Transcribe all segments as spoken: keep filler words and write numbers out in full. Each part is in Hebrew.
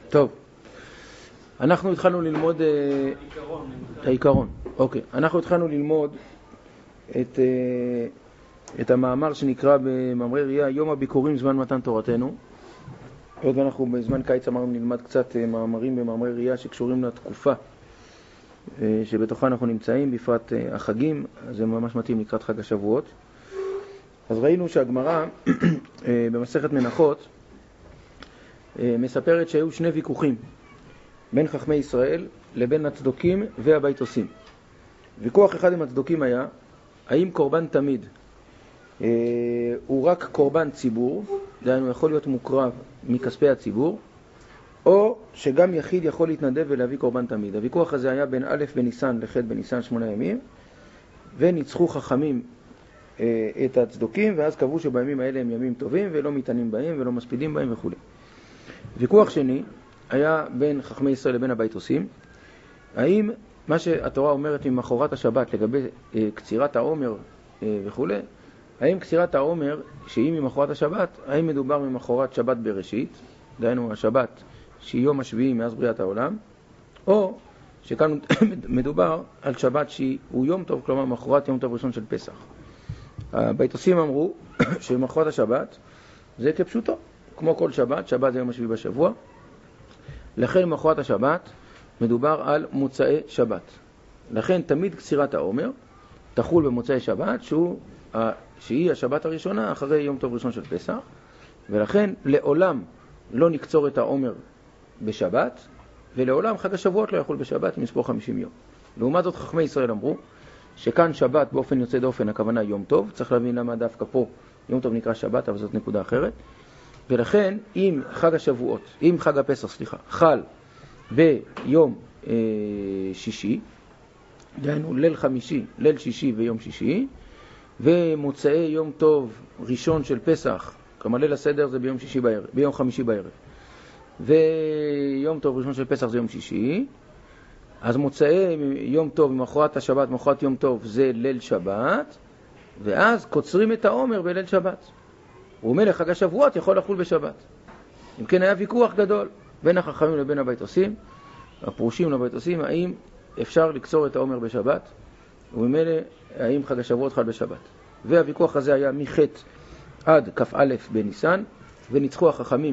טוב, אנחנו התחלנו ללמוד את העיקרון. אוקיי, אנחנו התחלנו ללמוד את, את המאמר שנקרא במאמרי ראייה, יום הביקורים זמן מתן תורתנו. עוד אנחנו בזמן קיץ אמרנו נלמד קצת מאמרים במאמרי ראייה שקשורים לתקופה שבתוכה אנחנו נמצאים, בפרט החגים, אז זה ממש מתאים לקראת חג השבועות. אז ראינו שהגמרא במסכת מנחות מספרת שהיו שני ויכוחים בין חכמי ישראל לבין הצדוקים והבייתוסים. ויכוח אחד עם הצדוקים היה, האם קורבן תמיד אה, הוא רק קורבן ציבור, דהיינו יכול להיות מוקרב מכספי הציבור, או שגם יחיד יכול להתנדב ולהביא קורבן תמיד. הוויכוח הזה היה בין א' בניסן לח' בניסן שמונה ימים, וניצחו חכמים אה, את הצדוקים, ואז קבעו שבימים האלה הם ימים טובים ולא מתענים בהם ולא מספידים בהם וכו'. ויכוח שני היה בין חכמי ישראל לבין הבייתוסים, האם מה שהתורה אומרת ממחרת השבת לגבי אה, קצירת העומר אה, וכו', האם קצירת העומר שהיא ממחרת השבת, האם מדובר ממחרת שבת בראשית, דהיינו השבת שהיא יום השביעי מאז בריאת העולם, או שכאן מדובר על שבת שהוא יום טוב, כלומר מחרת יום טוב ראשון של פסח. הבייתוסים אמרו שמחרת השבת זה כפשוטו, כמו כל שבת, שבת זה יום השביעי בשבוע, לכן מחרת השבת מדובר על מוצאי שבת. לכן תמיד קצירת העומר תחול במוצאי שבת, שהוא, שהיא השבת הראשונה אחרי יום טוב ראשון של פסח, ולכן לעולם לא נקצור את העומר בשבת, ולעולם חג השבועות לא יחול בשבת עם מספור חמישים יום. לעומת זאת חכמי ישראל אמרו שכאן שבת באופן יוצא דופן, הכוונה יום טוב, צריך להבין למה דווקא פה יום טוב נקרא שבת, אבל זאת נקודה אחרת. ולכן אם חג השבועות, אם חג הפסח, סליחה, חל ביום אה, שישי, דהיינו ליל חמישי, ליל שישי ויום שישי, ומוצאי יום טוב ראשון של פסח, כלומר ליל הסדר זה ביום שישי בערב, ביום חמישי בערב, ויום טוב ראשון של פסח זה יום שישי, אז מוצאי יום טוב ממחרת השבת, מחרת יום טוב זה ליל שבת, ואז קוצרים את העומר בליל שבת. ומלך חג השבועות יכול לחול בשבת. אם כן היה ויכוח גדול בין החכמים לבין הבייתוסים, הפרושים לבייתוסים, האם אפשר לקצור את העומר בשבת, וממילא האם חג השבועות חל בשבת. והוויכוח הזה היה מחטא עד כ"א בניסן, וניצחו החכמים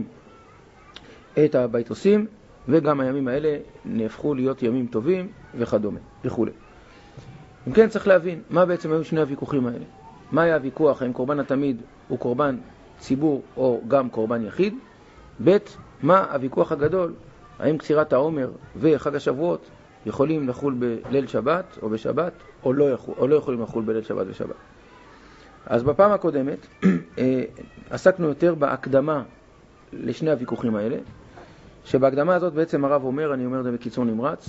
את הבייתוסים, וגם הימים האלה נהפכו להיות ימים טובים וכדומה וכו'. אם כן צריך להבין מה בעצם היו שני הוויכוחים האלה. מה היה הוויכוח, האם קורבן התמיד הוא קורבן ציבור או גם קורבן יחיד? ב' מה הוויכוח הגדול, האם קצירת העומר וחג השבועות יכולים לחול בליל שבת או בשבת, או לא, יכול, או לא יכולים לחול בליל שבת ושבת. אז בפעם הקודמת עסקנו יותר בהקדמה לשני הוויכוחים האלה, שבהקדמה הזאת בעצם הרב אומר, אני אומר את זה בקיצור נמרץ,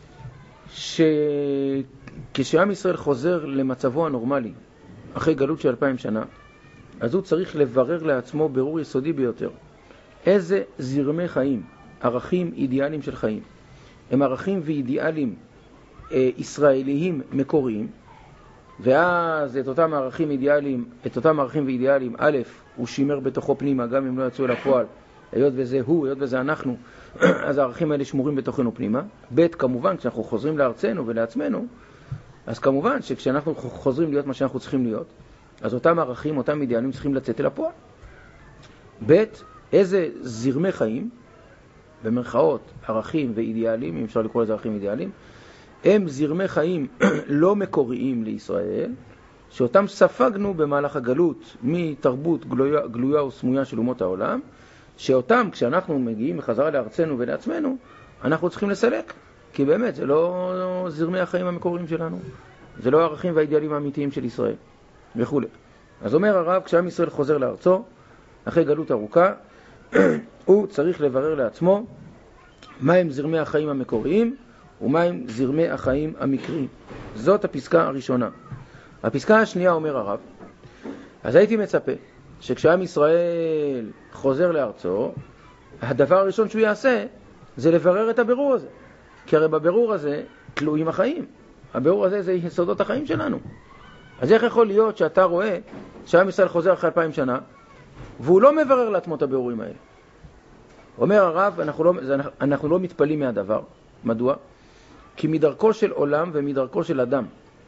שכשעם ישראל חוזר למצבו הנורמלי אחרי גלות של אלפיים שנה, אז הוא צריך לברר לעצמו ברור יסודי ביותר איזה זרמי חיים, ערכים אידיאליים של חיים, הם ערכים ואידיאלים אה, ישראליים מקוריים, ואז את אותם ערכים אידיאליים, את אותם ערכים ואידיאליים, א', הוא שימר בתוכו פנימה, גם אם לא יצאו אל הפועל, היות וזה הוא, היות וזה אנחנו, אז הערכים האלה שמורים בתוכנו פנימה. ב', כמובן, כשאנחנו חוזרים לארצנו ולעצמנו, אז כמובן שכשאנחנו חוזרים להיות מה שאנחנו צריכים להיות, אז אותם ערכים, אותם אידיאלים צריכים לצאת אל הפועל. ב', איזה זרמי חיים, במרכאות ערכים ואידיאלים, אם אפשר לקרוא לזה ערכים ואידיאלים, הם זרמי חיים לא מקוריים לישראל, שאותם ספגנו במהלך הגלות מתרבות גלויה, גלויה וסמויה של אומות העולם, שאותם כשאנחנו מגיעים בחזרה לארצנו ולעצמנו, אנחנו צריכים לסלק, כי באמת זה לא, לא זרמי החיים המקוריים שלנו, זה לא הערכים והאידיאלים האמיתיים של ישראל וכו'. אז אומר הרב, כשעם ישראל חוזר לארצו אחרי גלות ארוכה, הוא צריך לברר לעצמו מהם זרמי החיים המקוריים ומהם זרמי החיים המקריים. זאת הפסקה הראשונה. הפסקה השנייה אומר הרב, אז הייתי מצפה שכשעם ישראל חוזר לארצו, הדבר הראשון שהוא יעשה זה לברר את הבירור הזה, כי הרי בבירור הזה תלויים החיים, הבירור הזה זה יסודות החיים שלנו. אז איך יכול להיות שאתה רואה שעם ישראל חוזר אחרי אלפיים שנה והוא לא מברר לעצמו את הבירורים האלה? אומר הרב, אנחנו לא, אנחנו לא מתפלים מהדבר. מדוע? כי מדרכו של עולם ומדרכו של אדם,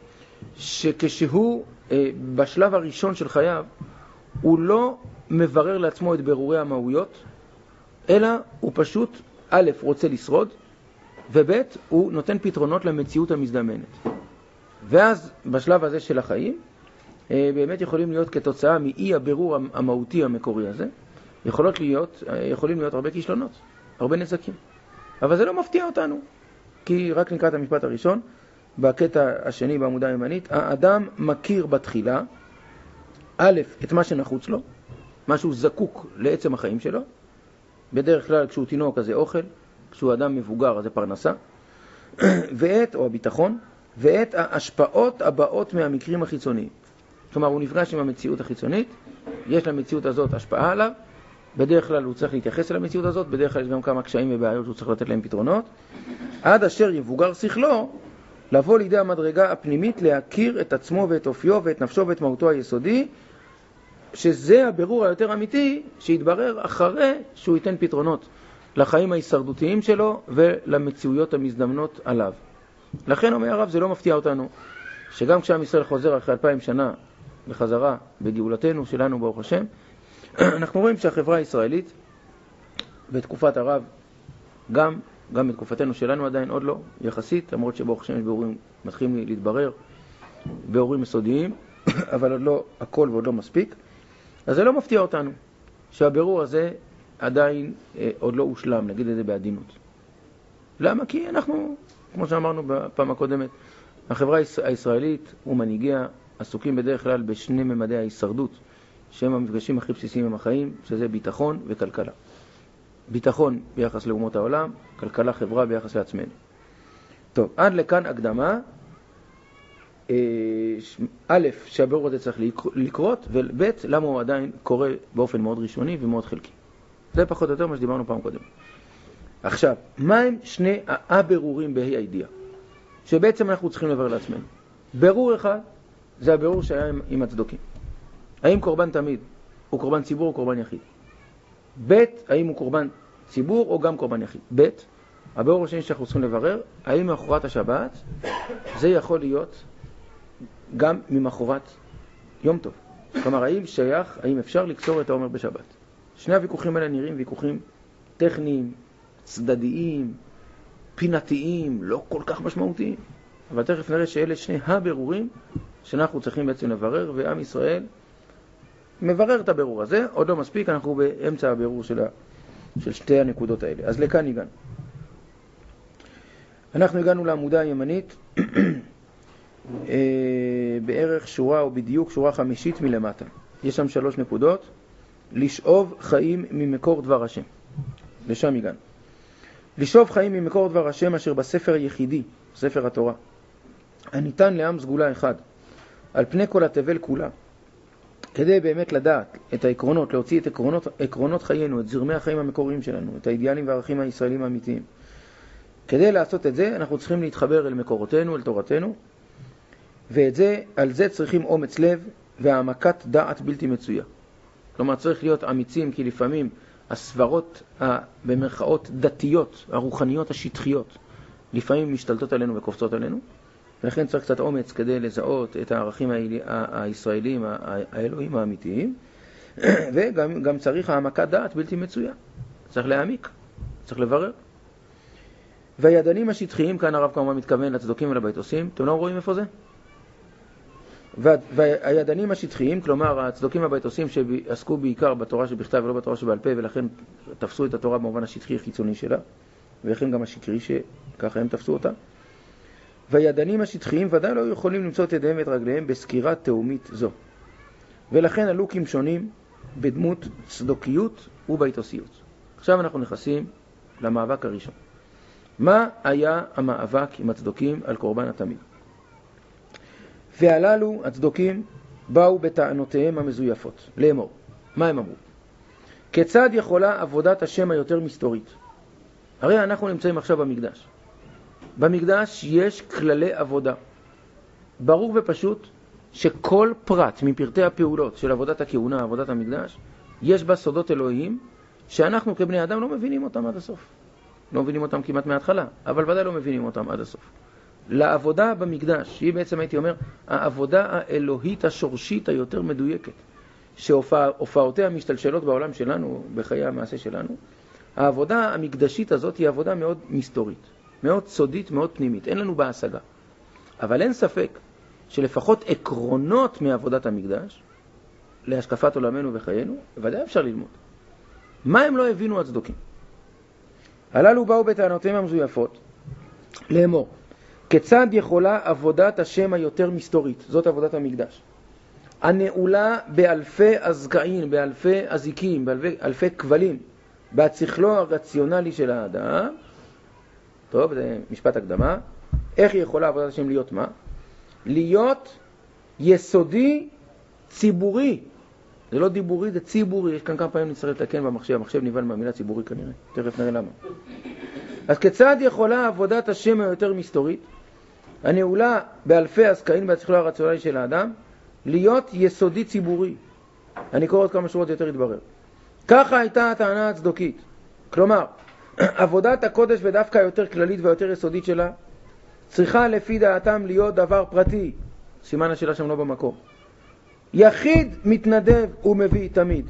שכשהוא אה, בשלב הראשון של חייו, הוא לא מברר לעצמו את ברורי המהויות, אלא הוא פשוט, א', רוצה לשרוד, וב', הוא נותן פתרונות למציאות המזדמנת. ואז בשלב הזה של החיים, אה, באמת יכולים להיות כתוצאה מאי הבירור המהותי המקורי הזה, יכולות להיות, יכולים להיות הרבה כישלונות, הרבה נזקים. אבל זה לא מפתיע אותנו, כי רק נקרא את המשפט הראשון, בקטע השני בעמודה הימנית, האדם מכיר בתחילה, א', את מה שנחוץ לו, מה שהוא זקוק לעצם החיים שלו, בדרך כלל כשהוא תינוק אז זה אוכל, כשהוא אדם מבוגר אז זה פרנסה, ואת, או הביטחון, ואת ההשפעות הבאות מהמקרים החיצוניים. כלומר, הוא נפגש עם המציאות החיצונית, יש למציאות הזאת השפעה עליו, בדרך כלל הוא צריך להתייחס אל המציאות הזאת, בדרך כלל יש גם כמה קשיים ובעיות שהוא צריך לתת להם פתרונות, עד אשר יבוגר שכלו, לבוא לידי המדרגה הפנימית, להכיר את עצמו ואת אופיו ואת נפשו ואת מהותו היסודי, שזה הבירור היותר אמיתי, שיתברר אחרי שהוא ייתן פתרונות לחיים ההישרדותיים שלו ולמציאויות המזדמנות עליו. לכן אומר הרב, זה לא מפתיע אותנו, שגם כשעם ישראל חוזר אחרי אלפיים שנה בחזרה בגאולתנו שלנו ברוך השם, אנחנו רואים שהחברה הישראלית בתקופת הרב, גם, גם בתקופתנו שלנו עדיין עוד לא, יחסית, למרות שברוך השם יש בירורים מתחילים להתברר, בירורים יסודיים, אבל עוד לא הכל ועוד לא מספיק. אז זה לא מפתיע אותנו שהבירור הזה עדיין אה, עוד לא הושלם, נגיד את זה בעדינות. למה? כי אנחנו, כמו שאמרנו בפעם הקודמת, החברה הישראלית ומנהיגיה עסוקים בדרך כלל בשני ממדי ההישרדות, שהם המפגשים הכי בסיסיים עם החיים, שזה ביטחון וכלכלה. ביטחון ביחס לאומות העולם, כלכלה חברה ביחס לעצמנו. טוב, עד לכאן הקדמה. א', שהבירור הזה צריך לקרות, וב', למה הוא עדיין קורה באופן מאוד ראשוני ומאוד חלקי. זה פחות או יותר מה שדיברנו פעם קודם. עכשיו, מה הם שני הבירורים בהי הידיעה? שבעצם אנחנו צריכים לברר לעצמנו. בירור אחד, זה הבירור שהיה עם, עם הצדוקים. האם קורבן תמיד הוא קורבן ציבור או קורבן יחיד? ב', האם הוא קורבן ציבור או גם קורבן יחיד? ב', הבירור השני שאנחנו צריכים לברר, האם מאחורת השבת זה יכול להיות גם ממחורת יום טוב. כלומר, האם שייך, האם אפשר לקצור את העומר בשבת? שני הוויכוחים האלה נראים ויכוחים טכניים, צדדיים, פינתיים, לא כל כך משמעותיים. אבל תכף נראה שאלה שני הבירורים שאנחנו צריכים בעצם לברר, ועם ישראל מברר את הבירור הזה. עוד לא מספיק, אנחנו באמצע הבירור של, ה... של שתי הנקודות האלה. אז לכאן הגענו. אנחנו הגענו לעמודה הימנית, בערך שורה או בדיוק שורה חמישית מלמטה. יש שם שלוש נקודות. לשאוב חיים ממקור דבר השם. לשם הגענו. לשאוב חיים ממקור דבר השם אשר בספר היחידי, ספר התורה, הניתן לעם סגולה אחד, על פני כל התבל כולה, כדי באמת לדעת את העקרונות, להוציא את עקרונות, עקרונות חיינו, את זרמי החיים המקוריים שלנו, את האידיאלים והערכים הישראלים האמיתיים. כדי לעשות את זה, אנחנו צריכים להתחבר אל מקורותינו, אל תורתנו, ואת זה, על זה צריכים אומץ לב והעמקת דעת בלתי מצויה. כלומר, צריך להיות אמיצים, כי לפעמים הסברות, במרכאות דתיות, הרוחניות השטחיות, לפעמים משתלטות עלינו וקופצות עלינו, ולכן צריך קצת אומץ כדי לזהות את הערכים הישראלים, האלוהים האמיתיים, וגם גם צריך העמקת דעת בלתי מצויה. צריך להעמיק, צריך לברר. והידנים השטחיים, כאן הרב כמובן מתכוון לצדוקים ולבית עושים, אתם לא רואים איפה זה? והידנים השטחיים, כלומר הצדוקים והבית עושים שעסקו בעיקר בתורה שבכתב ולא בתורה שבעל פה, ולכן תפסו את התורה במובן השטחי החיצוני שלה, ולכן גם השקרי שככה הם תפסו אותה. והידנים השטחיים ודאי לא יכולים למצוא את ידיהם ואת רגליהם בסקירה תאומית זו. ולכן עלו כמשונים בדמות צדוקיות וביתוסיות. עכשיו אנחנו נכנסים למאבק הראשון. מה היה המאבק עם הצדוקים על קורבן התמיד? והללו הצדוקים באו בטענותיהם המזויפות לאמור. מה הם אמרו? כיצד יכולה עבודת השם היותר מסתורית? הרי אנחנו נמצאים עכשיו במקדש. במקדש יש כללי עבודה. ברור ופשוט שכל פרט מפרטי הפעולות של עבודת הכהונה, עבודת המקדש, יש בה סודות אלוהיים שאנחנו כבני אדם לא מבינים אותם עד הסוף. לא מבינים אותם כמעט מההתחלה, אבל ודאי לא מבינים אותם עד הסוף. לעבודה במקדש, שהיא בעצם הייתי אומר, העבודה האלוהית השורשית היותר מדויקת, שהופעותיה משתלשלות בעולם שלנו, בחיי המעשה שלנו, העבודה המקדשית הזאת היא עבודה מאוד מסתורית, מאוד סודית, מאוד פנימית, אין לנו בה השגה. אבל אין ספק שלפחות עקרונות מעבודת המקדש, להשקפת עולמנו וחיינו, ודאי אפשר ללמוד. מה הם לא הבינו הצדוקים? הללו באו בטענותיהם המזויפות לאמור, כיצד יכולה עבודת השם היותר מסתורית, זאת עבודת המקדש, הנעולה באלפי הזקעים, באלפי הזיקים, באלפי כבלים, בהצכלו הרציונלי של האדם. טוב, זה משפט הקדמה. איך היא יכולה עבודת השם להיות מה? להיות יסודי ציבורי. זה לא דיבורי, זה ציבורי. יש כאן כמה פעמים נצטרך לתקן במחשב. המחשב ניבן מהמילה ציבורי כנראה. תכף נראה למה. אז כיצד יכולה עבודת השם היותר מסתורית, הנעולה באלפי הזקעים, בהצכלו הרציונלי של האדם, להיות יסודי ציבורי? אני קורא עוד כמה שורות יותר יתברר. ככה הייתה הטענה הצדוקית. כלומר, עבודת הקודש ודווקא יותר כללית ויותר יסודית שלה, צריכה לפי דעתם להיות דבר פרטי. סימן השאלה שם לא במקום. יחיד מתנדב ומביא תמיד.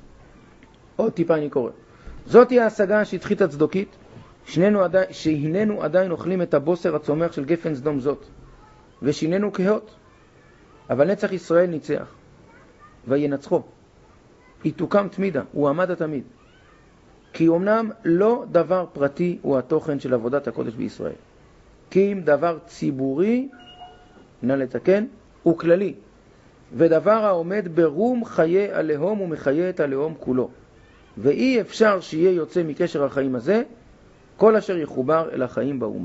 עוד טיפה אני קורא. זאת היא ההשגה השטחית הצדוקית, עדי... שהננו עדיין אוכלים את הבוסר הצומח של גפן סדום זאת, ושיננו כהות. אבל נצח ישראל ניצח, וינצחו. היא תוקם תמידה, הוא עמד התמיד. כי אמנם לא דבר פרטי הוא התוכן של עבודת הקודש בישראל. כי אם דבר ציבורי, נא לתקן, הוא כללי. ודבר העומד ברום חיי הלאום ומחיה את הלאום כולו. ואי אפשר שיהיה יוצא מקשר החיים הזה, כל אשר יחובר אל החיים באומה.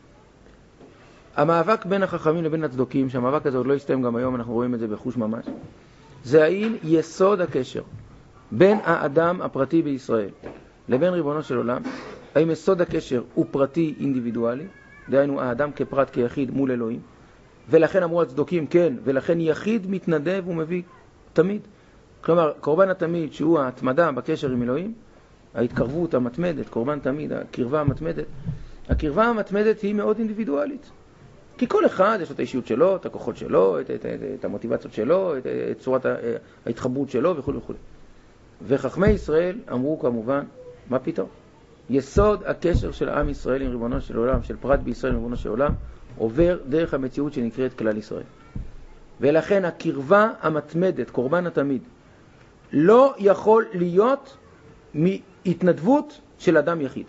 המאבק בין החכמים לבין הצדוקים, שהמאבק הזה עוד לא יסתיים גם היום, אנחנו רואים את זה בחוש ממש, זה האם יסוד הקשר בין האדם הפרטי בישראל לבין ריבונו של עולם, האם יסוד הקשר הוא פרטי אינדיבידואלי, דהיינו האדם כפרט כיחיד מול אלוהים, ולכן אמרו הצדוקים כן, ולכן יחיד מתנדב ומביא תמיד. כלומר, קורבן התמיד שהוא ההתמדה בקשר עם אלוהים, ההתקרבות המתמדת, קורבן תמיד, הקרבה המתמדת, הקרבה המתמדת היא מאוד אינדיבידואלית. כי כל אחד יש לו את האישיות שלו, את הכוחות שלו, את, את, את, את המוטיבציות שלו, את, את צורת ההתחברות שלו וכו' וכו'. וחכמי ישראל אמרו כמובן, מה פתאום? יסוד הקשר של עם ישראל עם ריבונו של עולם, של פרט בישראל עם ריבונו של עולם, עובר דרך המציאות שנקראת כלל ישראל. ולכן הקרבה המתמדת, קורבן התמיד, לא יכול להיות מהתנדבות של אדם יחיד.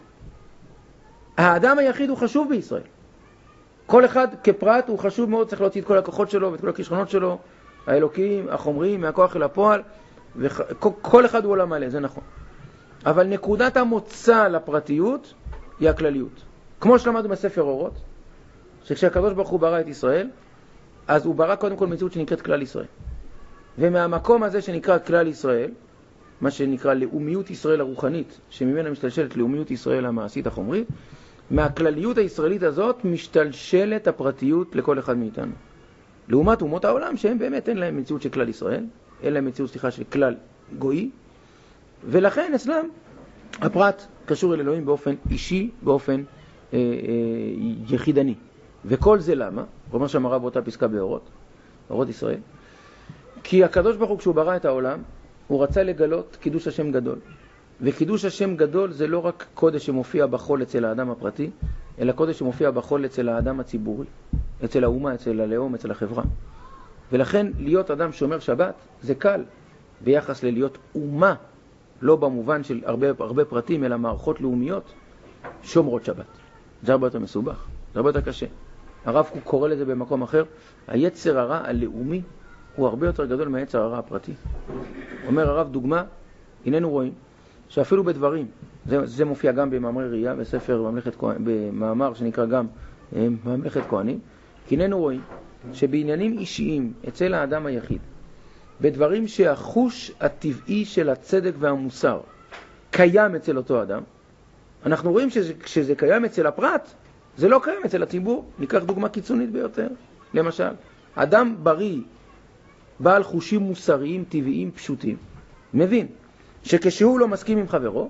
האדם היחיד הוא חשוב בישראל. כל אחד כפרט הוא חשוב מאוד, צריך להוציא את כל הכוחות שלו ואת כל הכישרונות שלו, האלוקיים, החומריים, מהכוח אל הפועל, וכל אחד הוא עולם מלא, זה נכון. אבל נקודת המוצא לפרטיות היא הכלליות. כמו שלמדנו בספר אורות, שכשהקדוש ברוך הוא ברא את ישראל, אז הוא ברא קודם כל מציאות שנקראת כלל ישראל. ומהמקום הזה שנקרא כלל ישראל, מה שנקרא לאומיות ישראל הרוחנית, שממנה משתלשלת לאומיות ישראל המעשית החומרית, מהכלליות הישראלית הזאת משתלשלת הפרטיות לכל אחד מאיתנו. לעומת אומות העולם שהם באמת אין להם מציאות של כלל ישראל, אין להם מציאות סליחה של כלל גוי, ולכן אצלם הפרט קשור אל אלוהים באופן אישי, באופן אה, אה, יחידני. וכל זה למה? אומר שהמראה באותה פסקה באורות, אורות ישראל. כי הקדוש ברוך הוא כשהוא ברא את העולם, הוא רצה לגלות קידוש השם גדול. וקידוש השם גדול זה לא רק קודש שמופיע בחול אצל האדם הפרטי, אלא קודש שמופיע בחול אצל האדם הציבורי, אצל האומה, אצל הלאום, אצל החברה. ולכן להיות אדם שומר שבת זה קל ביחס ללהיות אומה, לא במובן של הרבה, הרבה פרטים, אלא מערכות לאומיות שומרות שבת. זה הרבה יותר מסובך, זה הרבה יותר קשה. הרב קורא לזה במקום אחר, היצר הרע הלאומי הוא הרבה יותר גדול מהיצר הרע הפרטי. אומר הרב דוגמה, הננו רואים שאפילו בדברים, זה, זה מופיע גם במאמרי ראייה, בספר ממלכת כהנים, במאמר שנקרא גם ממלכת כהנים, כי הננו רואים שבעניינים אישיים אצל האדם היחיד, בדברים שהחוש הטבעי של הצדק והמוסר קיים אצל אותו אדם, אנחנו רואים שכשזה קיים אצל הפרט, זה לא קיים אצל הציבור. ניקח דוגמה קיצונית ביותר. למשל, אדם בריא, בעל חושים מוסריים, טבעיים, פשוטים, מבין שכשהוא לא מסכים עם חברו,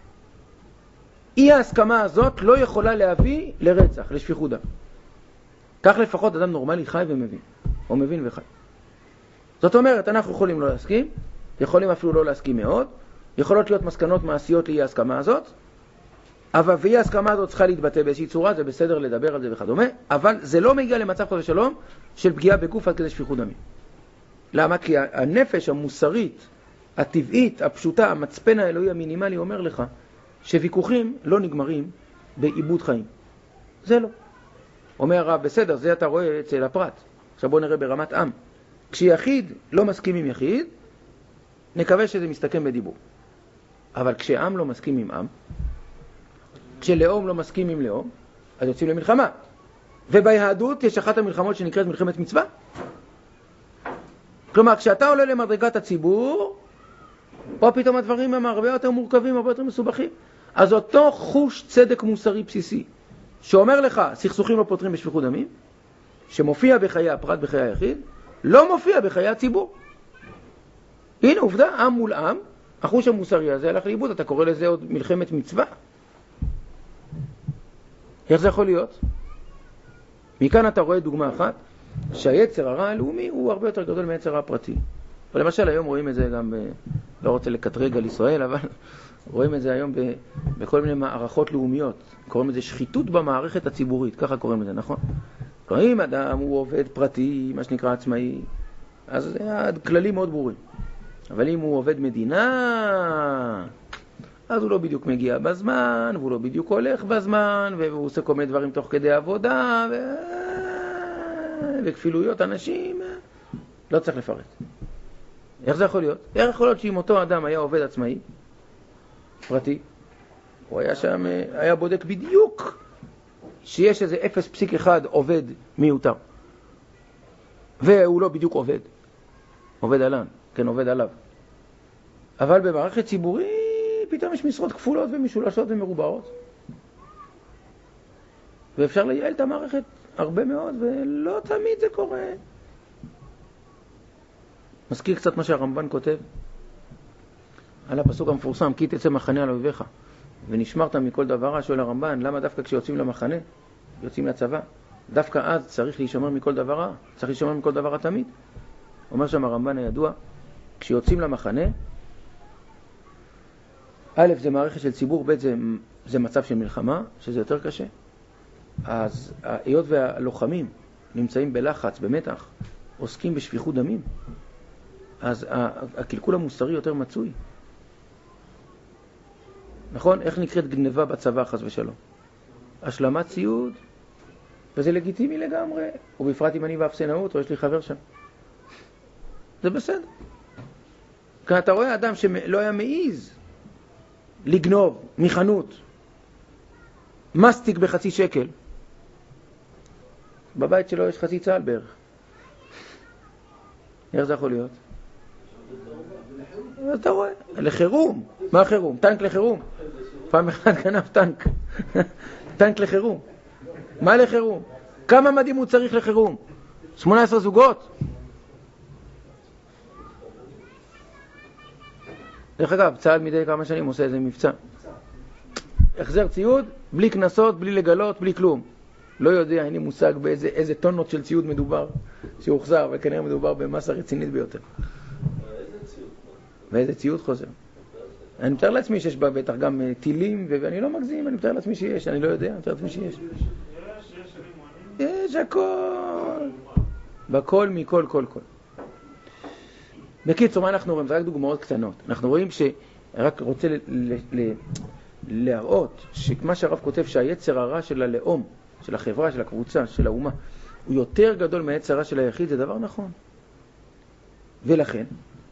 אי ההסכמה הזאת לא יכולה להביא לרצח, לשפיכות דם. כך לפחות אדם נורמלי חי ומבין, או מבין וחי. זאת אומרת, אנחנו יכולים לא להסכים, יכולים אפילו לא להסכים מאוד, יכולות להיות מסקנות מעשיות לאי ההסכמה הזאת, אבל ואי ההסכמה הזאת צריכה להתבטא באיזושהי צורה, זה בסדר לדבר על זה וכדומה, אבל זה לא מגיע למצב חס ושלום של פגיעה בגוף עד כדי שפיכות דמים. למה? כי הנפש המוסרית, הטבעית, הפשוטה, המצפן האלוהי המינימלי אומר לך שוויכוחים לא נגמרים בעיבוד חיים. זה לא. אומר הרב, בסדר, זה אתה רואה אצל הפרט. עכשיו בוא נראה ברמת עם. כשיחיד לא מסכים עם יחיד, נקווה שזה מסתכם בדיבור. אבל כשעם לא מסכים עם עם, כשלאום לא מסכים עם לאום, אז יוצאים למלחמה. וביהדות יש אחת המלחמות שנקראת מלחמת מצווה. כלומר, כשאתה עולה למדרגת הציבור, פה פתאום הדברים הם הרבה יותר מורכבים, הרבה יותר מסובכים. אז אותו חוש צדק מוסרי בסיסי, שאומר לך, סכסוכים לא פותרים בשפיכות דמים, שמופיע בחיי הפרט, בחיי היחיד, לא מופיע בחיי הציבור. הנה עובדה, עם מול עם, החוש המוסרי הזה הלך לאיבוד, אתה קורא לזה עוד מלחמת מצווה. איך זה יכול להיות? מכאן אתה רואה דוגמה אחת, שהיצר הרע הלאומי הוא הרבה יותר גדול מהיצר הרע הפרטי. ולמשל היום רואים את זה גם, ב... לא רוצה לקטרג על ישראל, אבל רואים את זה היום ב... בכל מיני מערכות לאומיות. קוראים לזה שחיתות במערכת הציבורית, ככה קוראים לזה, נכון? כלומר, אם אדם הוא עובד פרטי, מה שנקרא עצמאי, אז הכללים מאוד ברורים. אבל אם הוא עובד מדינה, אז הוא לא בדיוק מגיע בזמן, והוא לא בדיוק הולך בזמן, והוא עושה כל מיני דברים תוך כדי עבודה, ו... וכפילויות אנשים, לא צריך לפרט. איך זה יכול להיות? איך יכול להיות שאם אותו אדם היה עובד עצמאי, פרטי, הוא היה שם, היה בודק בדיוק שיש איזה אפס פסיק אחד עובד מיותר. והוא לא בדיוק עובד. עובד עליו, כן, עובד עליו. אבל במערכת ציבורית פתאום יש משרות כפולות ומשולשות ומרובעות. ואפשר לייעל את המערכת הרבה מאוד, ולא תמיד זה קורה. מזכיר קצת מה שהרמב"ן כותב על הפסוק המפורסם, כי תצא מחנה על אויביך ונשמרת מכל דבר. שואל הרמב"ן, למה דווקא כשיוצאים למחנה, יוצאים לצבא, דווקא אז צריך להישמר מכל דבר רע? צריך להישמר מכל דבר רע תמיד. אומר שם הרמב"ן הידוע, כשיוצאים למחנה, א', זה מערכת של ציבור, ב', זה, זה מצב של מלחמה, שזה יותר קשה. אז היות והלוחמים נמצאים בלחץ, במתח, עוסקים בשפיכות דמים, אז הקלקול המוסרי יותר מצוי. נכון? איך נקראת גנבה בצבא, חס ושלום? השלמת ציוד, וזה לגיטימי לגמרי, ובפרט אם אני באפסנאות, או יש לי חבר שם. זה בסדר. כי אתה רואה אדם שלא היה מעיז לגנוב מחנות מסטיק בחצי שקל. בבית שלו יש חצי צהל בערך. איך זה יכול להיות? אתה רואה, לחירום. מה חירום? טנק לחירום. פעם אחד גנב טנק. טנק לחירום. מה לחירום? כמה מדים הוא צריך לחירום? שמונה עשרה זוגות. דרך אגב, צה"ל מדי כמה שנים עושה איזה מבצע. החזר ציוד, בלי כנסות, בלי לגלות, בלי כלום. לא יודע, אין לי מושג באיזה איזה טונות של ציוד מדובר שהוחזר, אבל כנראה מדובר במסה רצינית ביותר. ואיזה ציוד חוזר? אני מתאר לעצמי שיש בה בטח גם טילים, ואני לא מגזים, אני מתאר לעצמי שיש, אני לא יודע, אני מתאר לעצמי שיש. יש הכל. בכל, מכל, כל, כל. בקיצור, מה אנחנו רואים? זה רק דוגמאות קטנות. אנחנו רואים ש... רק רוצה ל... ל... ל... להראות שמה שהרב כותב שהיצר הרע של הלאום, של החברה, של הקבוצה, של האומה, הוא יותר גדול מהיצר הרע של היחיד, זה דבר נכון. ולכן,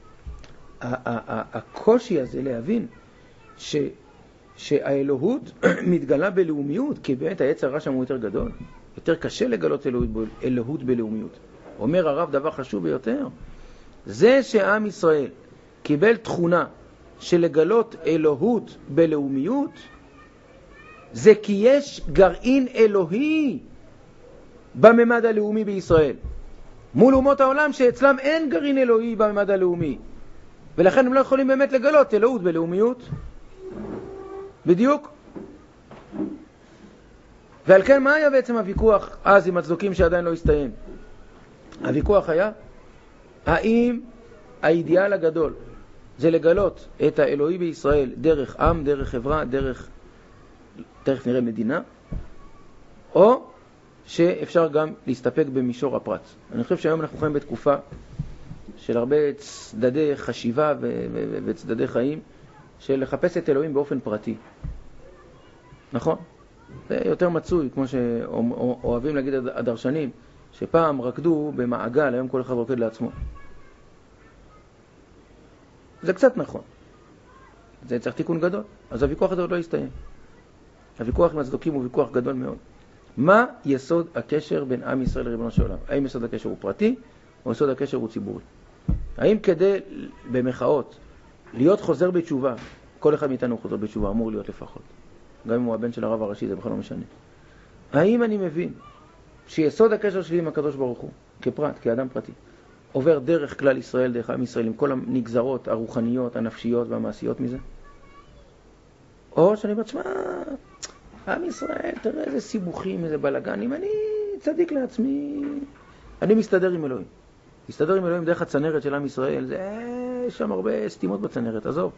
הקושי הזה להבין ש... שהאלוהות מתגלה בלאומיות, כי באמת היצר הרע שם הוא יותר גדול. יותר קשה לגלות אלוהות, אלוהות בלאומיות. אומר הרב דבר חשוב ביותר, זה שעם ישראל קיבל תכונה של לגלות אלוהות בלאומיות, זה כי יש גרעין אלוהי בממד הלאומי בישראל. מול אומות העולם שאצלם אין גרעין אלוהי בממד הלאומי. ולכן הם לא יכולים באמת לגלות אלוהות בלאומיות. בדיוק. ועל כן מה היה בעצם הוויכוח אז עם הצדוקים שעדיין לא הסתיים? הוויכוח היה, האם האידיאל הגדול זה לגלות את האלוהי בישראל דרך עם, דרך חברה, דרך, תכף נראה מדינה, או שאפשר גם להסתפק במישור הפרט. אני חושב שהיום אנחנו חיים בתקופה של הרבה צדדי חשיבה ו- ו- וצדדי חיים, של לחפש את אלוהים באופן פרטי. נכון? זה יותר מצוי, כמו שאוהבים להגיד הדרשנים, שפעם רקדו במעגל, היום כל אחד רוקד לעצמו. זה קצת נכון. זה צריך תיקון גדול. אז הוויכוח הזה עוד לא יסתיים. הוויכוח עם הצדוקים הוא ויכוח גדול מאוד. מה יסוד הקשר בין עם ישראל לריבונו של עולם? האם יסוד הקשר הוא פרטי, או יסוד הקשר הוא ציבורי? האם כדי, במחאות, להיות חוזר בתשובה, כל אחד מאיתנו הוא חוזר בתשובה, אמור להיות לפחות. גם אם הוא הבן של הרב הראשי, זה בכלל לא משנה. האם אני מבין שיסוד הקשר שלי עם הקדוש ברוך הוא, כפרט, כאדם פרטי, עובר דרך כלל ישראל, דרך עם ישראל, עם כל הנגזרות הרוחניות, הנפשיות והמעשיות מזה? או שאני בעצמה, עם ישראל, תראה איזה סיבוכים, איזה בלגן, אם אני צדיק לעצמי, אני מסתדר עם אלוהים. מסתדר עם אלוהים דרך הצנרת של עם ישראל, זה, יש שם הרבה סתימות בצנרת, עזוב.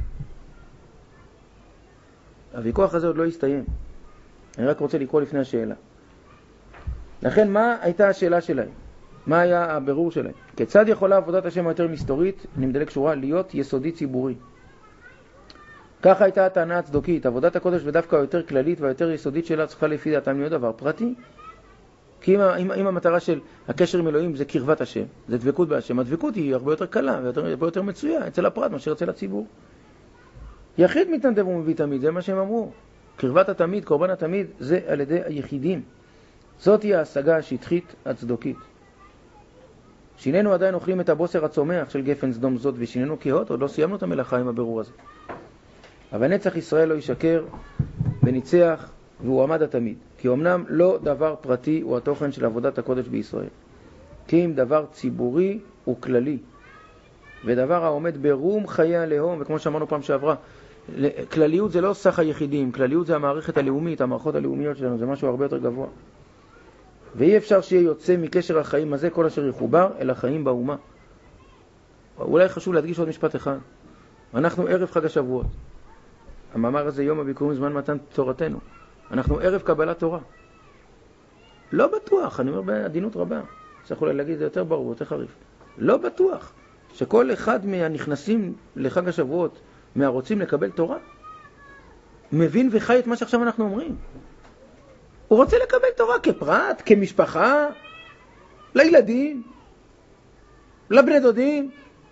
הוויכוח הזה עוד לא יסתיים. אני רק רוצה לקרוא לפני השאלה. לכן, מה הייתה השאלה שלהם? מה היה הבירור שלהם? כיצד יכולה עבודת השם היותר מסתורית, אני מדלג שורה, להיות יסודי ציבורי? ככה הייתה הטענה הצדוקית. עבודת הקודש ודווקא היותר כללית והיותר יסודית שלה צריכה לפי דעתם להיות דבר פרטי. כי אם, אם, אם המטרה של הקשר עם אלוהים זה קרבת השם, זה דבקות בהשם, הדבקות היא הרבה יותר קלה והרבה יותר מצויה אצל הפרט מאשר אצל הציבור. יחיד מתנדב ומביא תמיד, זה מה שהם אמרו. קרבת התמיד, קורבן התמיד, זה על ידי היחידים. זאת היא ההשגה השטחית הצדוקית. שיננו עדיין אוכלים את הבוסר הצומח של גפן סדום זאת ושיננו כהות, עוד לא סיימנו את המלאכה עם הבירור הזה. אבל נצח ישראל לא ישקר וניצח והוא עמד התמיד. כי אמנם לא דבר פרטי הוא התוכן של עבודת הקודש בישראל. כי אם דבר ציבורי הוא כללי. ודבר העומד ברום חיי הלאום, וכמו שאמרנו פעם שעברה, כלליות זה לא סך היחידים, כלליות זה המערכת הלאומית, המערכות הלאומיות שלנו, זה משהו הרבה יותר גבוה. ואי אפשר שיהיה יוצא מקשר החיים הזה כל אשר יחובר אל החיים באומה. אולי חשוב להדגיש עוד משפט אחד. אנחנו ערב חג השבועות. המאמר הזה יום הביקורים זמן מתן תורתנו. אנחנו ערב קבלת תורה. לא בטוח, אני אומר בעדינות רבה. צריך אולי להגיד זה יותר ברור, יותר חריף. לא בטוח שכל אחד מהנכנסים לחג השבועות, מהרוצים לקבל תורה, מבין וחי את מה שעכשיו אנחנו אומרים. הוא רוצה לקבל תורה כפרט, כמשפחה, לילדים, לבני דודים.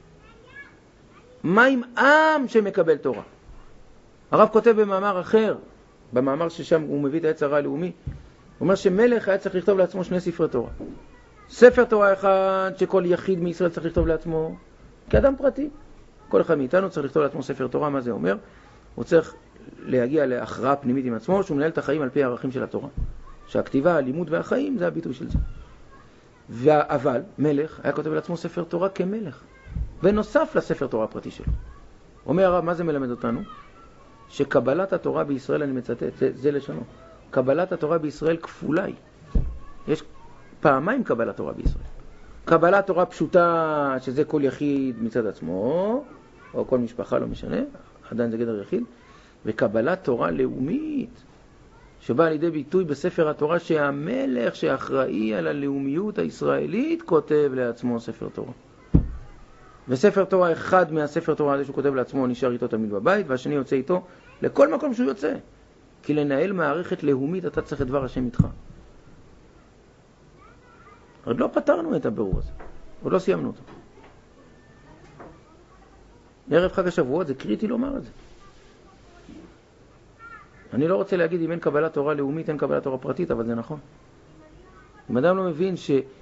מה עם עם שמקבל תורה? הרב כותב במאמר אחר, במאמר ששם הוא מביא את היצר הלאומי, הוא אומר שמלך היה צריך לכתוב לעצמו שני ספרי תורה. ספר תורה אחד שכל יחיד מישראל צריך לכתוב לעצמו כאדם פרטי. כל אחד מאיתנו צריך לכתוב לעצמו ספר תורה. מה זה אומר? הוא צריך להגיע להכרעה פנימית עם עצמו, שהוא מנהל את החיים על פי הערכים של התורה. שהכתיבה, הלימוד והחיים זה הביטוי של זה. אבל מלך היה כותב לעצמו ספר תורה כמלך, ונוסף לספר תורה הפרטי שלו. אומר הרב, מה זה מלמד אותנו? שקבלת התורה בישראל, אני מצטט, זה, זה לשונו, קבלת התורה בישראל כפולה היא. יש פעמיים קבלת תורה בישראל. קבלת תורה פשוטה, שזה כל יחיד מצד עצמו, או כל משפחה, לא משנה, עדיין זה גדר יחיד, וקבלת תורה לאומית, שבאה לידי ביטוי בספר התורה שהמלך שאחראי על הלאומיות הישראלית כותב לעצמו ספר תורה. וספר תורה אחד מהספר תורה הזה שהוא כותב לעצמו נשאר איתו תמיד בבית, והשני יוצא איתו לכל מקום שהוא יוצא. כי לנהל מערכת לאומית אתה צריך את דבר השם איתך. עוד לא פתרנו את הבירור הזה, עוד לא סיימנו אותו. ערב חג השבועות זה קריטי לומר את זה. אני לא רוצה להגיד אם אין קבלת תורה לאומית, אין קבלת תורה פרטית, אבל זה נכון. אם אדם לא מבין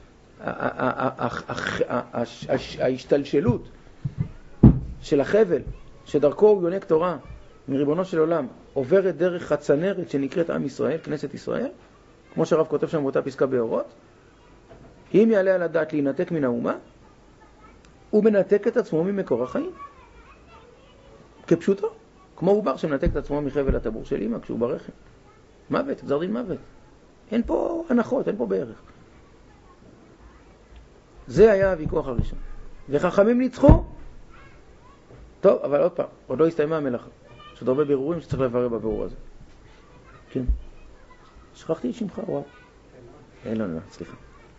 שההשתלשלות של החבל, שדרכו הוא יונק תורה מריבונו של עולם, עוברת דרך הצנרת שנקראת עם ישראל, כנסת ישראל, כמו שהרב כותב שם באותה פסקה באורות, אם יעלה על הדעת להינתק מן האומה, הוא מנתק את עצמו ממקור החיים. כפשוטו, כמו עובר שמנתק את עצמו מחבל הטבור של אמא כשהוא ברחם. מוות, גזר דין מוות. אין פה הנחות, אין פה בערך. זה היה הוויכוח הראשון. וחכמים ניצחו. טוב, אבל עוד פעם, עוד לא הסתיימה המלאכה. יש עוד הרבה בירורים שצריך לברר בבירור הזה. כן. שכחתי את שמך, וואו. אין לנו, לא, סליחה.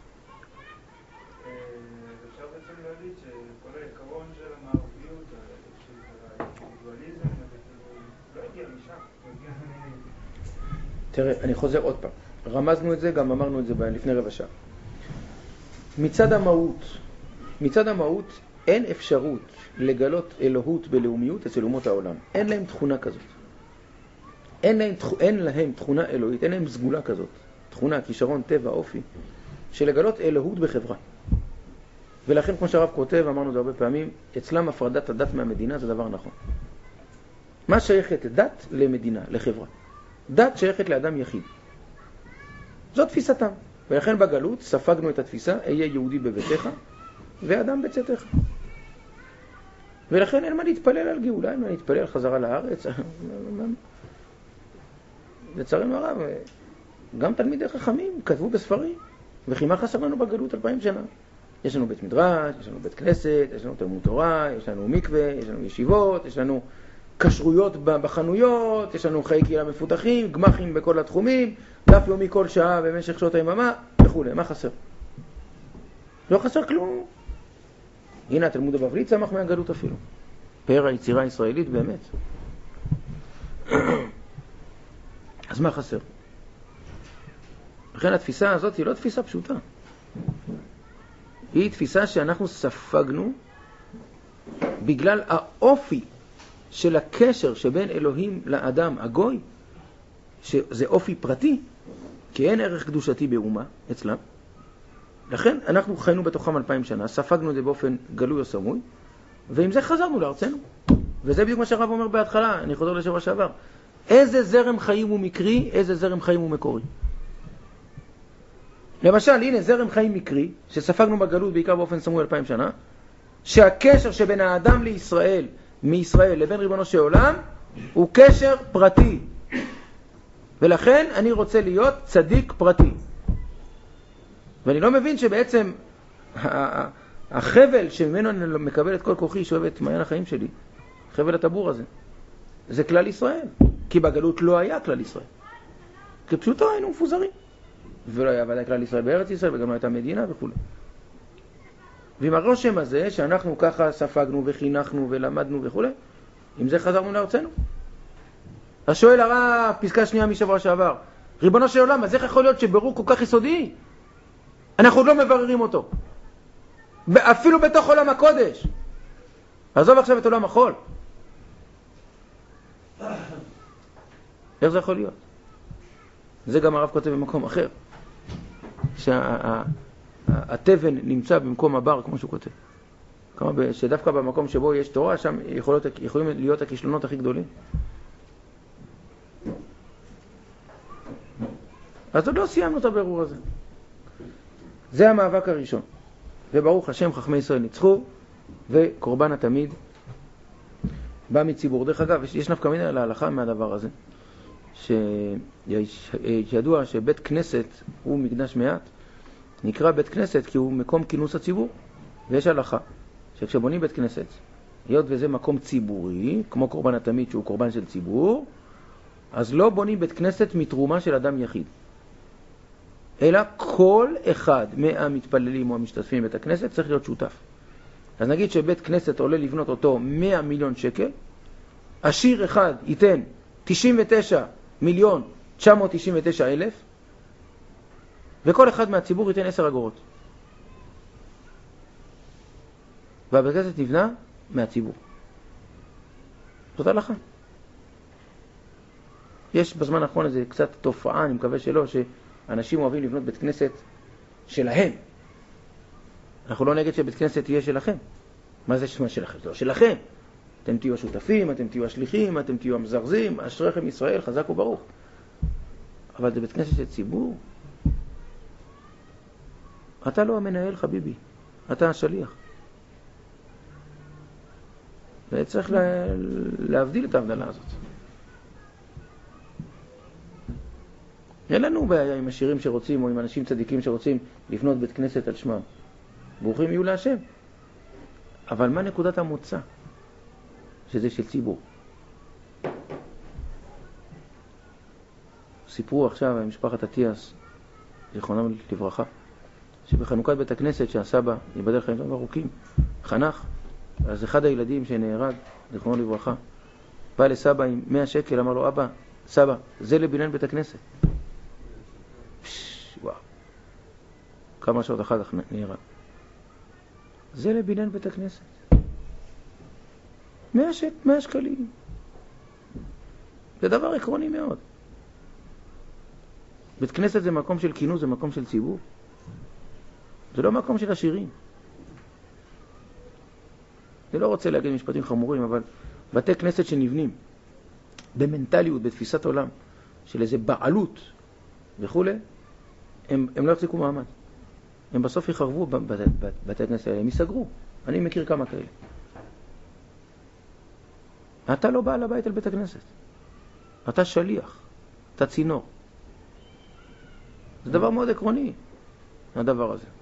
אפשר בעצם להגיד שכל העיקרון של המערביות, של האינדיבידואליזם, לא הגיע משם. תראה, אני חוזר עוד פעם. רמזנו את זה, גם אמרנו את זה לפני רבע שעה. מצד המהות, מצד המהות אין אפשרות לגלות אלוהות בלאומיות אצל אומות העולם. אין להם תכונה כזאת. אין להם, אין להם תכונה אלוהית, אין להם סגולה כזאת. תכונה, כישרון, טבע, אופי, של לגלות אלוהות בחברה. ולכן, כמו שהרב כותב, אמרנו זה הרבה פעמים, אצלם הפרדת הדת מהמדינה זה דבר נכון. מה שייכת דת למדינה, לחברה? דת שייכת לאדם יחיד. זאת תפיסתם. ולכן בגלות ספגנו את התפיסה, אהיה יהודי בביתך ואדם בצאתך. ולכן אין מה להתפלל על גאולה, אין מה להתפלל על חזרה לארץ. לצערנו הרב, גם תלמידי חכמים כתבו בספרים, וכי מה חסר לנו בגלות אלפיים שנה? יש לנו בית מדרש, יש לנו בית כנסת, יש לנו תלמוד תורה, יש לנו מקווה, יש לנו ישיבות, יש לנו כשרויות בחנויות, יש לנו חיי קהילה מפותחים, גמחים בכל התחומים, דף יומי כל שעה במשך שעות היממה וכו'. מה חסר? לא חסר כלום. הנה התלמוד הבבלי צמח מהגלות אפילו. פאר היצירה הישראלית באמת. אז מה חסר? לכן התפיסה הזאת היא לא תפיסה פשוטה. היא תפיסה שאנחנו ספגנו בגלל האופי של הקשר שבין אלוהים לאדם, הגוי, שזה אופי פרטי, כי אין ערך קדושתי באומה אצלם. לכן אנחנו חיינו בתוכם אלפיים שנה, ספגנו את זה באופן גלוי או סמוי, ועם זה חזרנו לארצנו. וזה בדיוק מה שהרב אומר בהתחלה, אני חוזר לשבוע שעבר. איזה זרם חיים הוא מקרי, איזה זרם חיים הוא מקורי. למשל, הנה זרם חיים מקרי, שספגנו בגלות בעיקר באופן סמוי אלפיים שנה, שהקשר שבין האדם לישראל, מישראל לבין ריבונו של עולם, הוא קשר פרטי. ולכן אני רוצה להיות צדיק פרטי. ואני לא מבין שבעצם החבל שממנו אני מקבל את כל כוחי, שואב את מעיין החיים שלי, חבל הטבור הזה, זה כלל ישראל. כי בגלות לא היה כלל ישראל. כפשוטו היינו מפוזרים. ולא היה ודאי כלל ישראל בארץ ישראל, וגם לא הייתה מדינה וכו'. ועם הרושם הזה, שאנחנו ככה ספגנו וחינכנו ולמדנו וכו', עם זה חזרנו לארצנו. אז שואל הרב, פסקה שנייה משבוע שעבר, ריבונו של עולם, אז איך יכול להיות שברור כל כך יסודי? אנחנו עוד לא מבררים אותו. אפילו בתוך עולם הקודש. עזוב עכשיו את עולם החול. איך זה יכול להיות? זה גם הרב כותב במקום אחר. שהתבן נמצא במקום הבר, כמו שהוא כותב. שדווקא במקום שבו יש תורה, שם יכולות, יכולים להיות הכישלונות הכי גדולים. אז עוד לא סיימנו את הבירור הזה. זה המאבק הראשון. וברוך השם, חכמי ישראל ניצחו, וקורבן התמיד בא מציבור. דרך אגב, יש נפקא מינה להלכה מהדבר הזה, שידוע שבית כנסת הוא מקדש מעט, נקרא בית כנסת כי הוא מקום כינוס הציבור. ויש הלכה שכשבונים בית כנסת, היות וזה מקום ציבורי, כמו קורבן התמיד שהוא קורבן של ציבור, אז לא בונים בית כנסת מתרומה של אדם יחיד, אלא כל אחד מהמתפללים או המשתתפים בבית הכנסת צריך להיות שותף. אז נגיד שבית כנסת עולה לבנות אותו מאה מיליון שקל, עשיר אחד ייתן תשעים ותשעה מיליון תשע מאות תשעים ותשע אלף, וכל אחד מהציבור ייתן עשר אגורות. והבית כנסת נבנה מהציבור. זאת הלכה. יש בזמן האחרון איזה קצת תופעה, אני מקווה שלא, שאנשים אוהבים לבנות בית כנסת שלהם. אנחנו לא נגד שבית כנסת יהיה שלכם. מה זה שמה שלכם? זה לא שלכם. אתם תהיו השותפים, אתם תהיו השליחים, אתם תהיו המזרזים, אשריכם ישראל, חזק וברוך. אבל זה בית כנסת של ציבור. אתה לא המנהל, חביבי. אתה השליח. וצריך לה... להבדיל את ההבדלה הזאת. אין לנו בעיה עם השירים שרוצים, או עם אנשים צדיקים שרוצים לבנות בית כנסת על שמם. ברוכים יהיו להשם. אבל מה נקודת המוצא? שזה של ציבור. סיפרו עכשיו על משפחת אטיאס, זיכרונם לברכה, שבחנוכת בית הכנסת שהסבא, ייבדל חיים טובים ארוכים, חנך, אז אחד הילדים שנהרג, זיכרונו לברכה, בא לסבא עם מאה שקל, אמר לו, אבא, סבא, זה לבניין בית הכנסת. פש, וואו. כמה שעות אחר כך נהרג. זה לבניין בית הכנסת. מאה שק, מאה שקלים. זה דבר עקרוני מאוד. בית כנסת זה מקום של כינוס, זה מקום של ציבור. זה לא מקום של עשירים. אני לא רוצה להגיד משפטים חמורים, אבל בתי כנסת שנבנים במנטליות, בתפיסת עולם, של איזה בעלות וכו', הם, הם לא יחזיקו מעמד. הם בסוף יחרבו בתי, בתי כנסת האלה, הם ייסגרו. אני מכיר כמה כאלה. אתה לא בעל הבית על בית הכנסת. אתה שליח. אתה צינור. זה דבר מאוד עקרוני, הדבר הזה.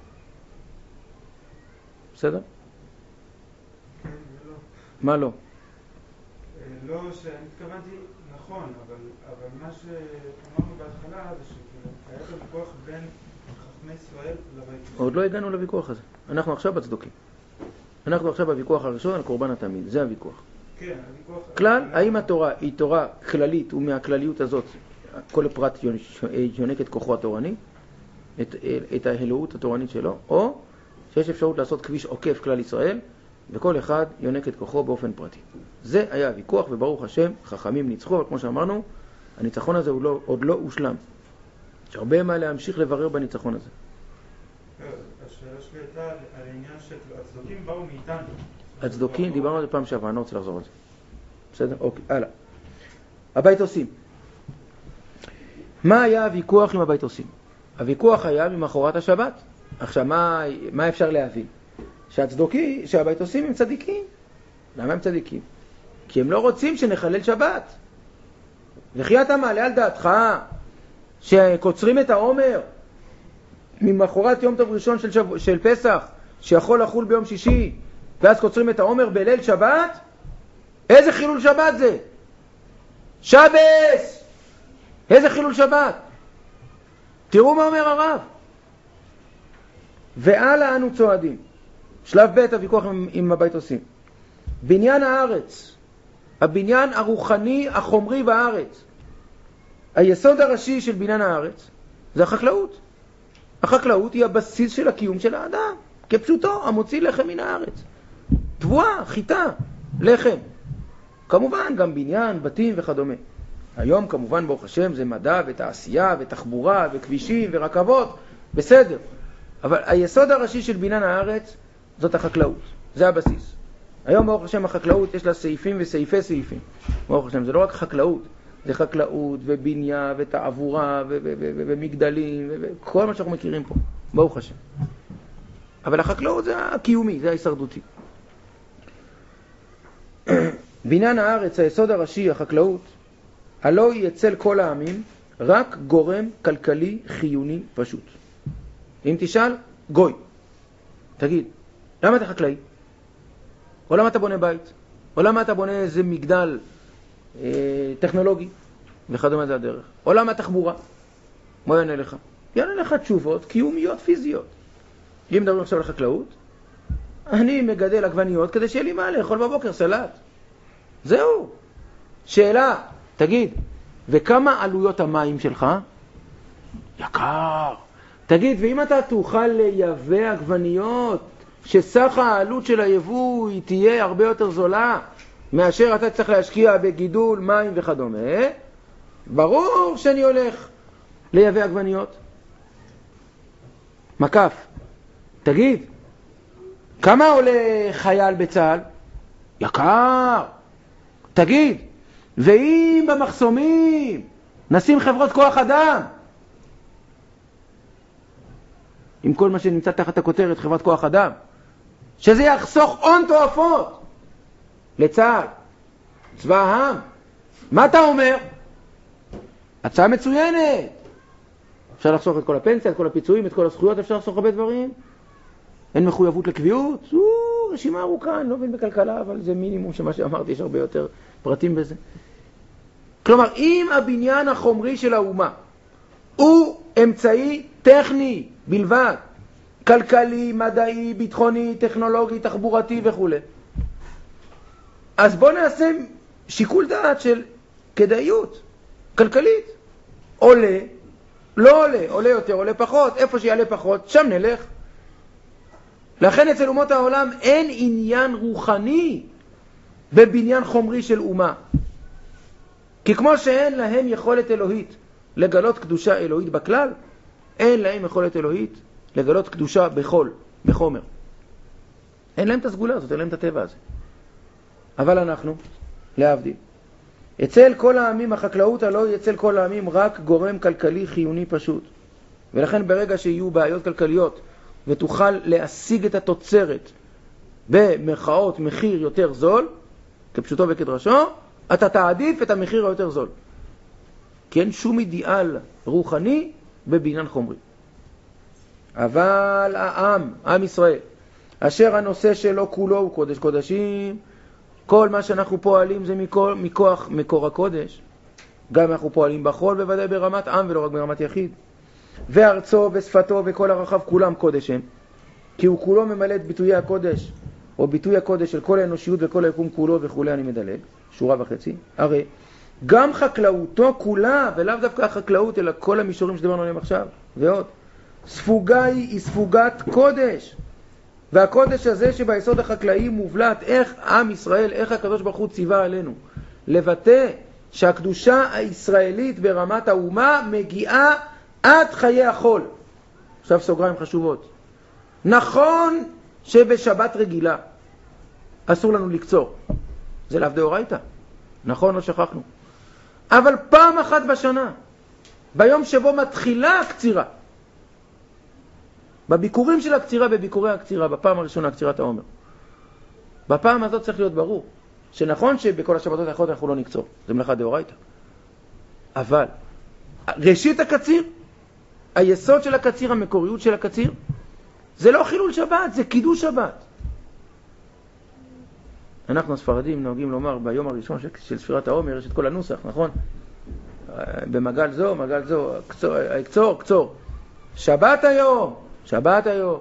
בסדר? כן, ולא. מה לא? לא, שאני התכוונתי, נכון, אבל, אבל מה שאמרנו בהתחלה זה שהיה את הוויכוח בין חכמי ישראל לבית. עוד לא הגענו לוויכוח הזה. אנחנו עכשיו בצדוקים. אנחנו עכשיו בוויכוח הראשון על קורבן התמיד. זה הוויכוח. כן, הוויכוח... כלל, האם התורה היא תורה כללית ומהכלליות הזאת כל פרט יונק את כוחו התורני, את, את האלוהות התורנית שלו, או שיש אפשרות לעשות כביש עוקף כלל ישראל, וכל אחד יונק את כוחו באופן פרטי. זה היה הוויכוח, וברוך השם, חכמים ניצחו, אבל כמו שאמרנו, הניצחון הזה הוא לא, עוד לא הושלם. יש הרבה מה להמשיך לברר בניצחון הזה. השאלה שלי הייתה על העניין שהצדוקים באו מאיתנו. הצדוקים, דיברנו על זה פעם שעברה, אני לא רוצה לחזור על זה. בסדר? אוקיי, הלאה. הבית עושים. מה היה הוויכוח עם הבית עושים? הוויכוח היה ממחרת השבת. עכשיו, מה, מה אפשר להבין? שהצדוקי, שהבית עושים הם צדיקים. למה הם צדיקים? כי הם לא רוצים שנחלל שבת. וכי אתה מעלה על דעתך שקוצרים את העומר ממחרת יום טוב ראשון של, שבוע, של פסח, שיכול לחול ביום שישי, ואז קוצרים את העומר בליל שבת? איזה חילול שבת זה? שבס! איזה חילול שבת? תראו מה אומר הרב. ועלה אנו צועדים. שלב ב' הוויכוח עם, עם הבית עושים. בניין הארץ, הבניין הרוחני, החומרי בארץ. היסוד הראשי של בניין הארץ זה החקלאות. החקלאות היא הבסיס של הקיום של האדם. כפשוטו, המוציא לחם מן הארץ. תבואה, חיטה, לחם. כמובן גם בניין, בתים וכדומה. היום כמובן ברוך השם זה מדע ותעשייה ותחבורה וכבישים ורכבות, בסדר. אבל היסוד הראשי של בניין הארץ זאת החקלאות, זה הבסיס. היום ברוך השם החקלאות יש לה סעיפים וסעיפי סעיפים. ברוך השם זה לא רק חקלאות, זה חקלאות ובנייה ותעבורה ומגדלים וכל מה שאנחנו מכירים פה, ברוך השם. אבל החקלאות זה הקיומי, זה ההישרדותי. בניין הארץ, היסוד הראשי, החקלאות, הלא היא אצל כל העמים רק גורם כלכלי חיוני פשוט. אם תשאל, גוי. תגיד, למה אתה חקלאי? או למה אתה בונה בית? או למה אתה בונה איזה מגדל אה, טכנולוגי? וכדומה זה הדרך. או למה תחבורה? מה יענה לך? יענה לך תשובות קיומיות פיזיות. אם מדברים עכשיו על חקלאות, אני מגדל עגבניות כדי שיהיה לי מה לאכול בבוקר סלט. זהו. שאלה, תגיד, וכמה עלויות המים שלך? יקר. תגיד, ואם אתה תוכל לייבא עגבניות, שסך העלות של היבוא היא תהיה הרבה יותר זולה, מאשר אתה צריך להשקיע בגידול, מים וכדומה, ברור שאני הולך לייבא עגבניות. מקף. תגיד, כמה עולה חייל בצה"ל? יקר. תגיד, ואם במחסומים נשים חברות כוח אדם, עם כל מה שנמצא תחת הכותרת חברת כוח אדם, שזה יחסוך הון תועפות, לצה"ל, צבא העם. מה אתה אומר? הצעה מצוינת. אפשר לחסוך את כל הפנסיה, את כל הפיצויים, את כל הזכויות, אפשר לחסוך הרבה דברים. אין מחויבות לקביעות. זו רשימה ארוכה, אני לא מבין בכלכלה, אבל זה מינימום שמה שאמרתי, יש הרבה יותר פרטים בזה. כלומר, אם הבניין החומרי של האומה הוא אמצעי טכני בלבד, כלכלי, מדעי, ביטחוני, טכנולוגי, תחבורתי וכו', אז בוא נעשה שיקול דעת של כדאיות כלכלית. עולה, לא עולה, עולה יותר, עולה פחות, איפה שיעלה פחות, שם נלך. לכן אצל אומות העולם אין עניין רוחני בבניין חומרי של אומה. כי כמו שאין להם יכולת אלוהית לגלות קדושה אלוהית בכלל, אין להם יכולת אלוהית לגלות קדושה בחול, בחומר. אין להם את הסגולה הזאת, אין להם את הטבע הזה. אבל אנחנו, להבדיל, אצל כל העמים, החקלאות הלא היא אצל כל העמים רק גורם כלכלי חיוני פשוט. ולכן ברגע שיהיו בעיות כלכליות ותוכל להשיג את התוצרת במרכאות מחיר יותר זול, כפשוטו וכדרשו, אתה תעדיף את המחיר היותר זול. כי אין שום אידיאל רוחני בבניין חומרי. אבל העם, עם ישראל, אשר הנושא שלו כולו הוא קודש קודשים, כל מה שאנחנו פועלים זה מכוח, מכוח מקור הקודש. גם אנחנו פועלים בחול בוודאי ברמת עם ולא רק ברמת יחיד. וארצו ושפתו וכל הרחב כולם קודש הם. כי הוא כולו ממלא את ביטויי הקודש, או ביטוי הקודש של כל האנושיות וכל היקום כולו וכולי. אני מדלג, שורה וחצי. הרי גם חקלאותו כולה, ולאו דווקא החקלאות, אלא כל המישורים שדיברנו עליהם עכשיו, ועוד. ספוגה היא ספוגת קודש. והקודש הזה שביסוד החקלאי מובלט, איך עם ישראל, איך הקדוש ברוך הוא ציווה עלינו, לבטא שהקדושה הישראלית ברמת האומה מגיעה עד חיי החול. עכשיו סוגריים חשובות. נכון שבשבת רגילה אסור לנו לקצור. זה לאו דאורייתא. נכון, לא שכחנו. אבל פעם אחת בשנה, ביום שבו מתחילה הקצירה, בביקורים של הקצירה, בביקורי הקצירה, בפעם הראשונה, קצירת העומר. בפעם הזאת צריך להיות ברור, שנכון שבכל השבתות האחרות אנחנו לא נקצור. זה מלאכה דאורייתא. אבל, ראשית הקציר, היסוד של הקציר, המקוריות של הקציר, זה לא חילול שבת, זה קידוש שבת. אנחנו הספרדים נוהגים לומר ביום הראשון של, של ספירת העומר, יש את כל הנוסח, נכון? במגל זו, מגל זו, קצור, קצור, קצור. שבת היום, שבת היום.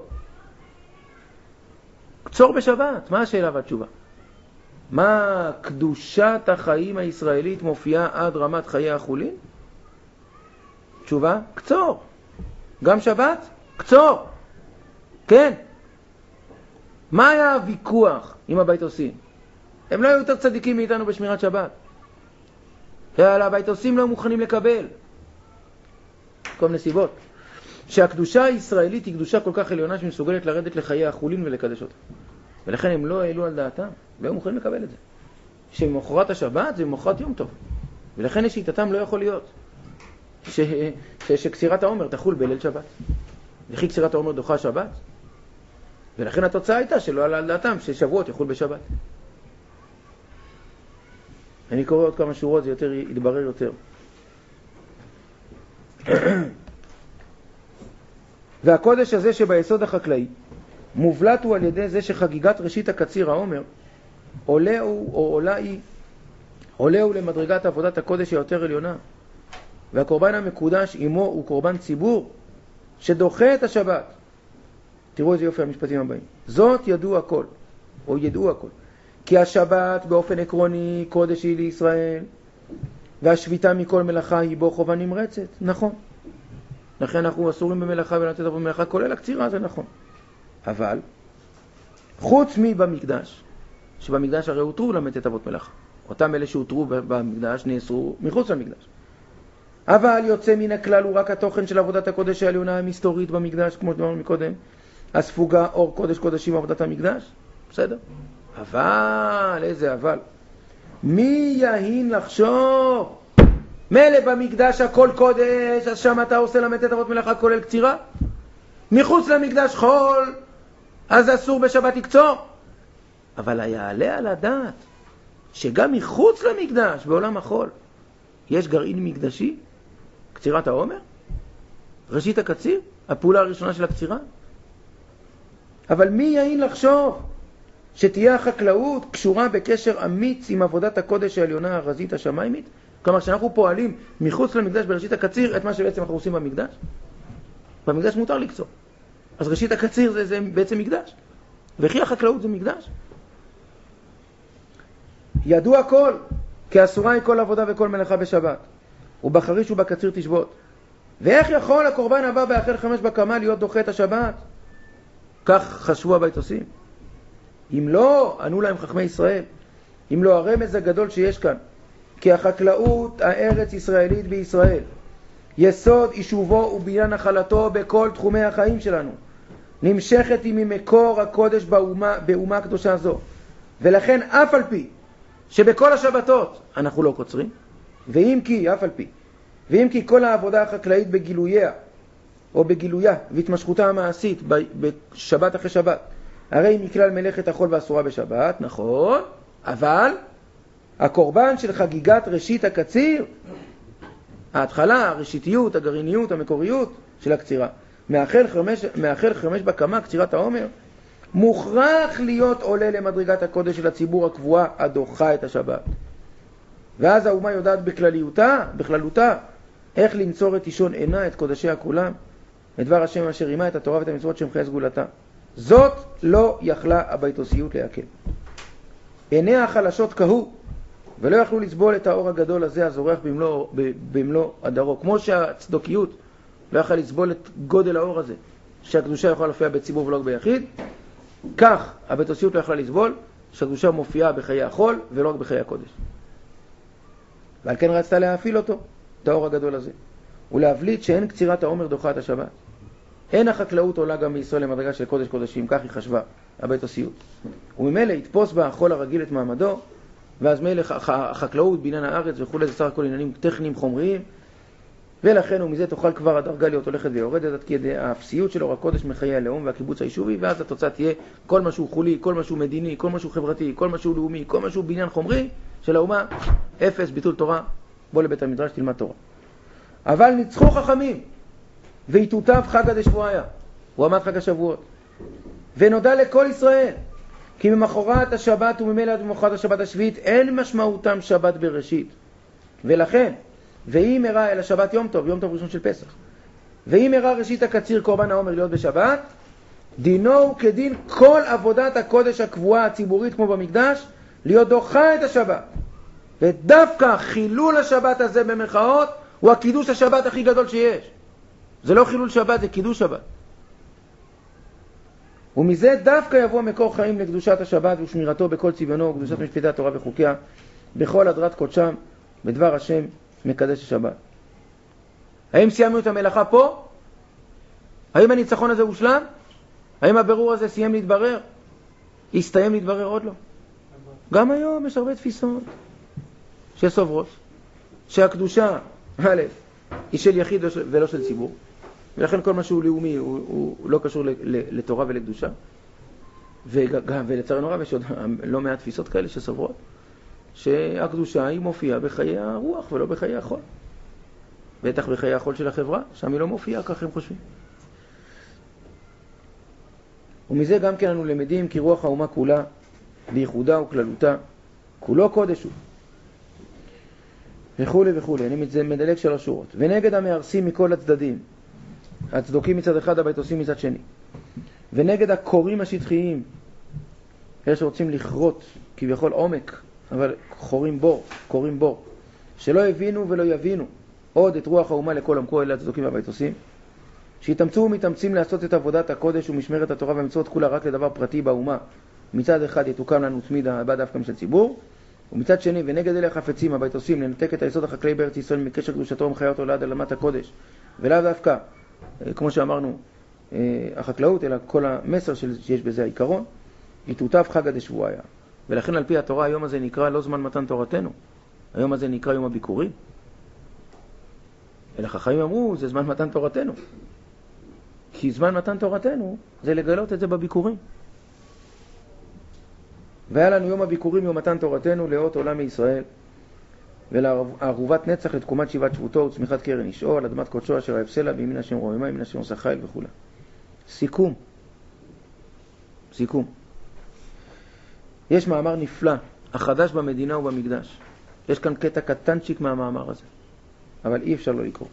קצור בשבת, מה השאלה והתשובה? מה קדושת החיים הישראלית מופיעה עד רמת חיי החולין? תשובה, קצור. גם שבת? קצור. כן. מה היה הוויכוח עם הבית עושים? הם לא היו יותר צדיקים מאיתנו בשמירת שבת. אלא הבית עושים לא מוכנים לקבל. כל נסיבות. שהקדושה הישראלית היא קדושה כל כך עליונה שמסוגלת לרדת לחיי החולין ולקדש אותה. ולכן הם לא העלו על דעתם, לא היו מוכנים לקבל את זה. שמחרת השבת זה מחרת יום טוב. ולכן לשיטתם לא יכול להיות ש... ש... שקצירת העומר תחול בליל שבת. וכי קצירת העומר דוחה שבת. ולכן התוצאה הייתה שלא עלה על דעתם ששבועות יחול בשבת. אני קורא עוד כמה שורות, זה יותר יתברר יותר. והקודש הזה שביסוד החקלאי מובלט הוא על ידי זה שחגיגת ראשית הקציר העומר עולה הוא או עולה היא עולה הוא למדרגת עבודת הקודש היותר עליונה, והקורבן המקודש עמו הוא קורבן ציבור שדוחה את השבת. תראו איזה יופי המשפטים הבאים. זאת ידעו הכל, או ידעו הכל, כי השבת באופן עקרוני קודש היא לישראל, והשביתה מכל מלאכה היא בו חובה נמרצת. נכון, לכן אנחנו אסורים במלאכה ולתת עבוד מלאכה, כולל הקצירה, זה נכון. אבל חוץ מבמקדש, שבמקדש הרי הותרו למתת עבוד מלאכה, אותם אלה שהותרו במקדש נאסרו מחוץ למקדש. אבל יוצא מן הכלל הוא רק התוכן של עבודת הקודש העליונה המסתורית במקדש, כמו שדברנו מקודם, הספוגה אור קודש קודשים עבודת המקדש. בסדר? אבל, איזה אבל, מי יהין לחשוב? מלא במקדש הכל קודש, אז שם אתה עושה למתת עבוד מלאכה כולל קצירה? מחוץ למקדש חול, אז אסור בשבת לקצור. אבל היעלה על הדעת שגם מחוץ למקדש, בעולם החול, יש גרעין מקדשי, קצירת העומר, ראשית הקציר, הפעולה הראשונה של הקצירה. אבל מי יעין לחשוב שתהיה החקלאות קשורה בקשר אמיץ עם עבודת הקודש העליונה הרזית השמיימית? כלומר, שאנחנו פועלים מחוץ למקדש בראשית הקציר את מה שבעצם אנחנו עושים במקדש. במקדש מותר לקצור. אז ראשית הקציר זה, זה בעצם מקדש. וכי החקלאות זה מקדש. ידוע הכל, כי אסורה היא כל עבודה וכל מלאכה בשבת. ובחריש ובקציר תשבות. ואיך יכול הקורבן הבא באחר חמש בקמה להיות דוחה את השבת? כך חשבו הבית עושים. אם לא, ענו להם חכמי ישראל, אם לא הרמז הגדול שיש כאן, כי החקלאות הארץ ישראלית בישראל, יסוד יישובו ובניין נחלתו בכל תחומי החיים שלנו, נמשכת היא ממקור הקודש באומה, באומה קדושה זו. ולכן אף על פי שבכל השבתות אנחנו לא קוצרים, ואם כי, אף על פי, ואם כי כל העבודה החקלאית בגילויה, או בגילויה והתמשכותה המעשית בשבת אחרי שבת, הרי היא מכלל מלאכת החול ואסורה בשבת, נכון, אבל הקורבן של חגיגת ראשית הקציר, ההתחלה, הראשיתיות, הגרעיניות, המקוריות של הקצירה, מאחל חמש, מאחל חמש בקמה, קצירת העומר, מוכרח להיות עולה למדרגת הקודש של הציבור הקבועה הדוחה את השבת. ואז האומה יודעת בכלליותה, בכללותה, איך לנצור את אישון עינה, את קודשיה כולם, את דבר השם אשר רימה את התורה ואת המצוות שם חיי סגולתה. זאת לא יכלה הביתוסיות להקל. עיניה החלשות כהו, ולא יכלו לסבול את האור הגדול הזה הזורח במלוא, במלוא הדרו. כמו שהצדוקיות לא יכלה לסבול את גודל האור הזה, שהקדושה יכולה להופיע בציבור ולא ביחיד, כך הביתוסיות לא יכלה לסבול שהקדושה מופיעה בחיי החול ולא רק בחיי הקודש. ועל כן רצתה להאפיל אותו, את האור הגדול הזה, ולהבליט שאין קצירת העומר דוחה את השבת. אין החקלאות עולה גם בישראל למדרגה של קודש קודשים, כך היא חשבה, הביתוסיות. וממילא יתפוס בה החול הרגיל את מעמדו, ואז מילא החקלאות בעניין הארץ וכו' זה סך הכל עניינים טכניים חומריים, ולכן ומזה תוכל כבר הדרגה להיות הולכת ויורדת, עד כדי האפסיות של אור הקודש מחיי הלאום והקיבוץ היישובי, ואז התוצאה תהיה כל משהו חולי, כל משהו מדיני, כל משהו חברתי, כל משהו לאומי, כל משהו בעניין חומרי של האומה, אפס, ביטול תורה, בוא לבית המדרש תלמד תורה. אבל ניצחו חכמים, והתותב חג הדשבועיה, הוא עמד חג השבועות, ונודע לכל ישראל, כי ממחרת השבת וממילא עד ממחרת השבת השביעית אין משמעותם שבת בראשית. ולכן, ואם הראה אל השבת יום טוב, יום טוב ראשון של פסח, ואם הראה ראשית הקציר קורבן העומר להיות בשבת, דינו הוא כדין כל עבודת הקודש הקבועה הציבורית כמו במקדש, להיות דוחה את השבת. ודווקא חילול השבת הזה במרכאות, הוא הקידוש השבת הכי גדול שיש. זה לא חילול שבת, זה קידוש שבת. ומזה דווקא יבוא מקור חיים לקדושת השבת ושמירתו בכל צביונו וקדושת משפטי התורה וחוקיה, בכל הדרת קודשם, בדבר השם מקדש השבת. האם סיימנו את המלאכה פה? האם הניצחון הזה הושלם? האם הבירור הזה סיים להתברר? הסתיים להתברר? עוד לא. גם היום יש הרבה תפיסות שסוברות שהקדושה, א', היא של יחיד ולא של ציבור, ולכן כל משהו לאומי הוא, הוא, הוא לא קשור לתורה ולקדושה. וגם, ולצערנו רב יש עוד לא מעט תפיסות כאלה שסוברות שהקדושה היא מופיעה בחיי הרוח ולא בחיי החול. בטח בחיי החול של החברה, שם היא לא מופיעה, כך הם חושבים. ומזה גם כן אנו למדים כי רוח האומה כולה, בייחודה וכללותה, כולו קודש הוא. וכו' וכו'. אני מדלג שלוש שורות. ונגד המארסים מכל הצדדים, הצדוקים מצד אחד, הביתוסים מצד שני. ונגד הקוראים השטחיים, אלה שרוצים לכרות כביכול עומק, אבל חורים בור, קוראים בור, שלא הבינו ולא יבינו עוד את רוח האומה לכל עמקו, אלה הצדוקים והביתוסים, שהתאמצו ומתאמצים לעשות את עבודת הקודש ומשמרת התורה והמצוות כולה רק לדבר פרטי באומה. מצד אחד יתוקם לנו תמיד הבא דווקא של ציבור, ומצד שני ונגד אלה החפצים הביתוסים לנתק את היסוד החקלאי בארץ ישראל מקשר קדושתו ומחיה אותו לעד עלמת הקודש, ולאו דווקא כמו שאמרנו החקלאות, אלא כל המסר שיש בזה העיקרון, יתותב חג הדשבועיה. ולכן על פי התורה היום הזה נקרא לא זמן מתן תורתנו, היום הזה נקרא יום הביקורים. אלא חכמים אמרו זה זמן מתן תורתנו, כי זמן מתן תורתנו זה לגלות את זה בביקורים. והיה לנו יום הביקורים, יום מתן תורתנו, לאות עולם מישראל, ולערובת נצח לתקומת שיבת שבותו וצמיחת קרן אישו, על אדמת קודשו אשר האפסלה, בימין השם רוממה, ימין השם עושה חיל וכו'. סיכום. סיכום. יש מאמר נפלא, החדש במדינה ובמקדש. יש כאן קטע קטנצ'יק מהמאמר הזה, אבל אי אפשר לא לקרוא.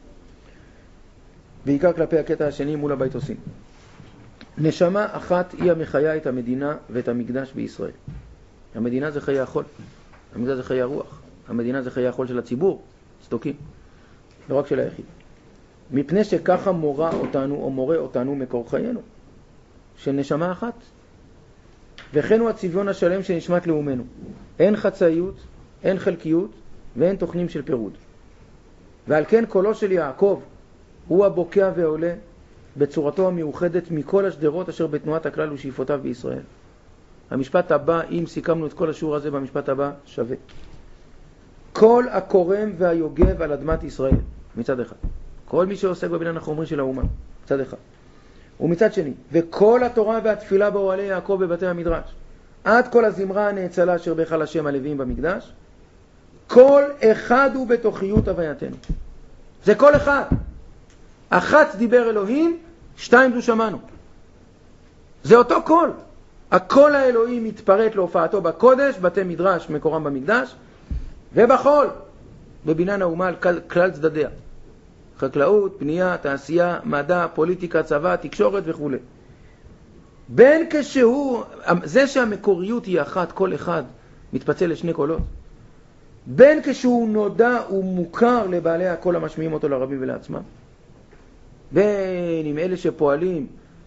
בעיקר כלפי הקטע השני מול הבית עושים. נשמה אחת היא המחיה את המדינה ואת המקדש בישראל. המדינה זה חיי החול, המקדש זה חיי הרוח, המדינה זה חיי החול של הציבור, צדוקים, לא רק של היחיד. מפני שככה מורה אותנו או מורה אותנו מקור חיינו, של נשמה אחת. וכן הוא הצביון השלם שנשמת לאומנו. אין חצאיות, אין חלקיות ואין תוכנים של פירוד. ועל כן קולו של יעקב הוא הבוקע ועולה בצורתו המיוחדת מכל השדרות אשר בתנועת הכלל ושאיפותיו בישראל. המשפט הבא, אם סיכמנו את כל השיעור הזה במשפט הבא, שווה. כל הקורם והיוגב על אדמת ישראל, מצד אחד. כל מי שעוסק בבניין החומרי של האומה, מצד אחד. ומצד שני, וכל התורה והתפילה באוהלי יעקב בבתי המדרש, עד כל הזמרה הנאצלה אשר בהיכל השם הלוויים במקדש, כל אחד הוא בתוכיות הווייתנו. זה כל אחד. אחת דיבר אלוהים, שתיים זו שמענו. זה אותו קול. הקול האלוהי מתפרט להופעתו בקודש, בתי מדרש מקורם במקדש, ובחול, בבניין האומה על כלל צדדיה. חקלאות, בנייה, תעשייה, מדע, פוליטיקה, צבא, תקשורת וכו'. בין כשהוא, זה שהמקוריות היא אחת, כל אחד מתפצל לשני קולות. בין כשהוא נודע ומוכר לבעלי הקול המשמיעים אותו לרבים ולעצמם. בין עם אלה שפועלים,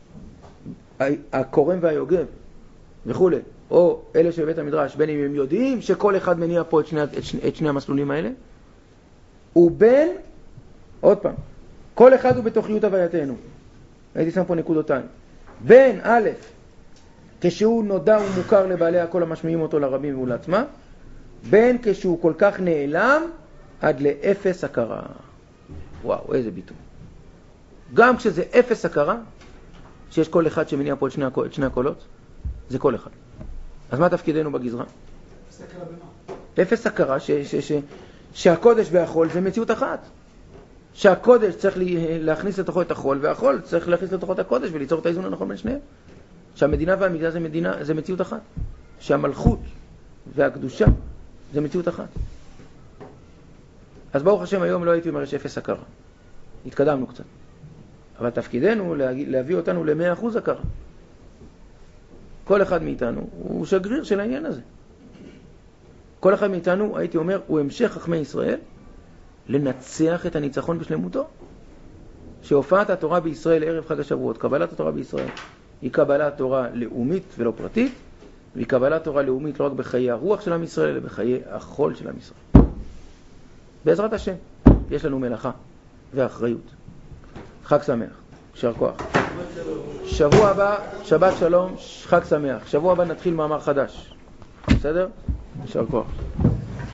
הקורם והיוגב וכו', או אלה שבבית המדרש, בין אם הם יודעים שכל אחד מניע פה את שני, את שני, את שני המסלולים האלה, ובין, עוד פעם, כל אחד הוא בתוכיות הווייתנו. הייתי שם פה נקודותיים. בין א', כשהוא נודע ומוכר לבעלי הקול המשמיעים אותו לרבים ולעצמם, בין כשהוא כל כך נעלם עד לאפס הכרה. וואו, איזה ביטוי. גם כשזה אפס הכרה, שיש כל אחד שמניע פה את שני, את שני הקולות, זה כל אחד. אז מה תפקידנו בגזרה? אפס הכרה במה? אפס הכרה ש, ש, ש, שהקודש והחול זה מציאות אחת. שהקודש צריך להכניס לתוכו את החול, והחול צריך להכניס לתוכו את הקודש וליצור את האיזון הנכון בין שניהם. שהמדינה והמקדש זה, מדינה, זה מציאות אחת. שהמלכות והקדושה זה מציאות אחת. אז ברוך השם היום לא הייתי אומר שאפס הכרה. התקדמנו קצת. אבל תפקידנו להביא, להביא אותנו ל-מאה אחוז הכרה. כל אחד מאיתנו הוא שגריר של העניין הזה. כל אחד מאיתנו, הייתי אומר, הוא המשך חכמי ישראל לנצח את הניצחון בשלמותו. שהופעת התורה בישראל ערב חג השבועות, קבלת התורה בישראל, היא קבלת תורה לאומית ולא פרטית, והיא קבלת תורה לאומית לא רק בחיי הרוח של עם ישראל, אלא בחיי החול של עם ישראל. בעזרת השם, יש לנו מלאכה ואחריות. חג שמח, שר כוח. שבוע הבא, שבת שלום, חג שמח. שבוע הבא נתחיל מאמר חדש. בסדר? שר כוח.